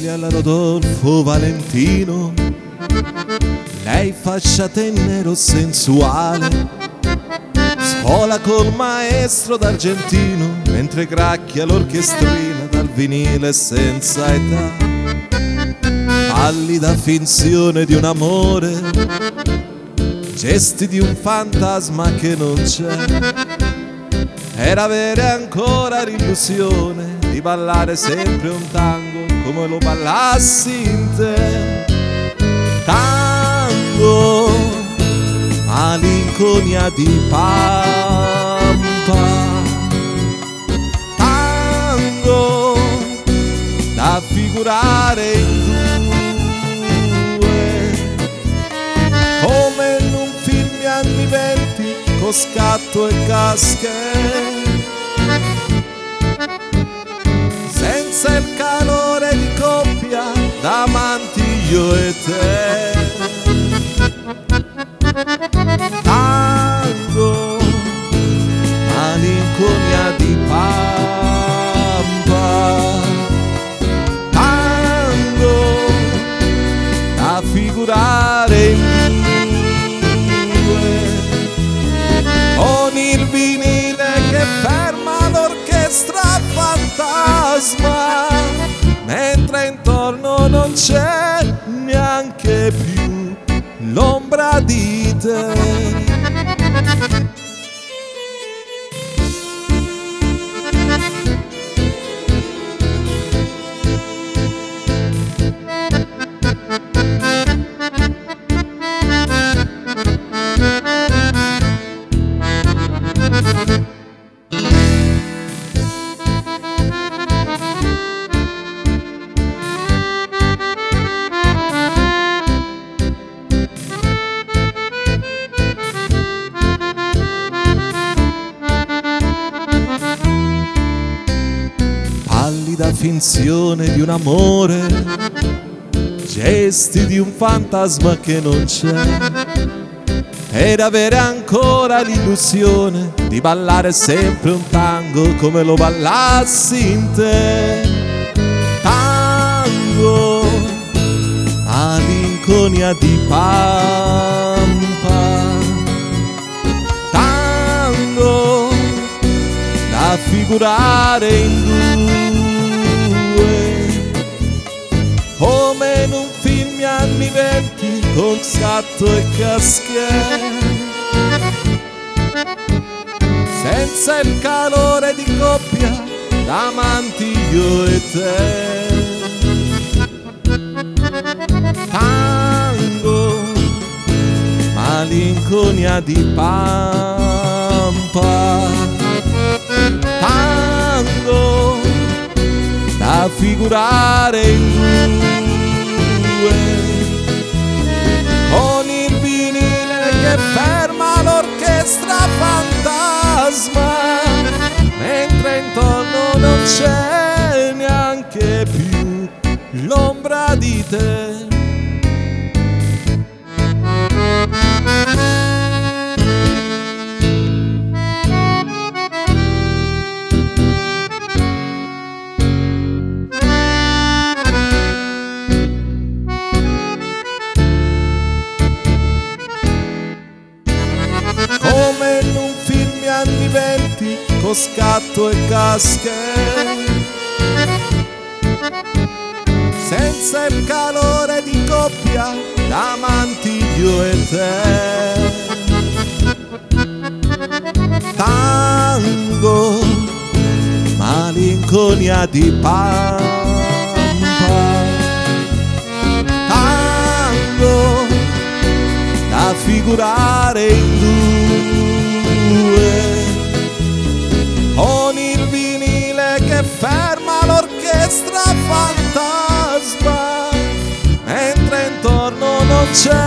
alla Rodolfo Valentino, lei fascia tenero sensuale, spola col maestro d'argentino, mentre gracchia l'orchestrina dal vinile senza età. Pallida finzione di un amore, gesti di un fantasma che non c'è, per avere ancora l'illusione di ballare sempre un tango come lo ballassi in te. Tango, malinconia di pampa, tango da figurare in due, come in un film anni 20 con scatto e casche, senza il calore di coppia davanti io e te. Tango, malinconia di pampa, tango da figurare in due, con il vinile che ferma l'orchestra fantasma, mentre intorno non c'è neanche più l'ombra di te. Pallida finzione di un amore, gesti di un fantasma che non c'è, ed avere ancora l'illusione di ballare sempre un tango come lo ballassi in te. Tango, malinconia di pampa, tango da figurare in due, come in un film anni 20 con scatto e casche, senza il calore di coppia davanti io e te. Tango, malinconia di pampa, tango da figurare in due, con il vinile che ferma l'orchestra fantasma, mentre intorno non c'è neanche più l'ombra di te. Come in un film anni 20 con scatto e casche, senza il calore di coppia davanti io e te. Tango, malinconia di pampa, tango da figurare in due, con il vinile che ferma l'orchestra fantasma, mentre intorno non c'è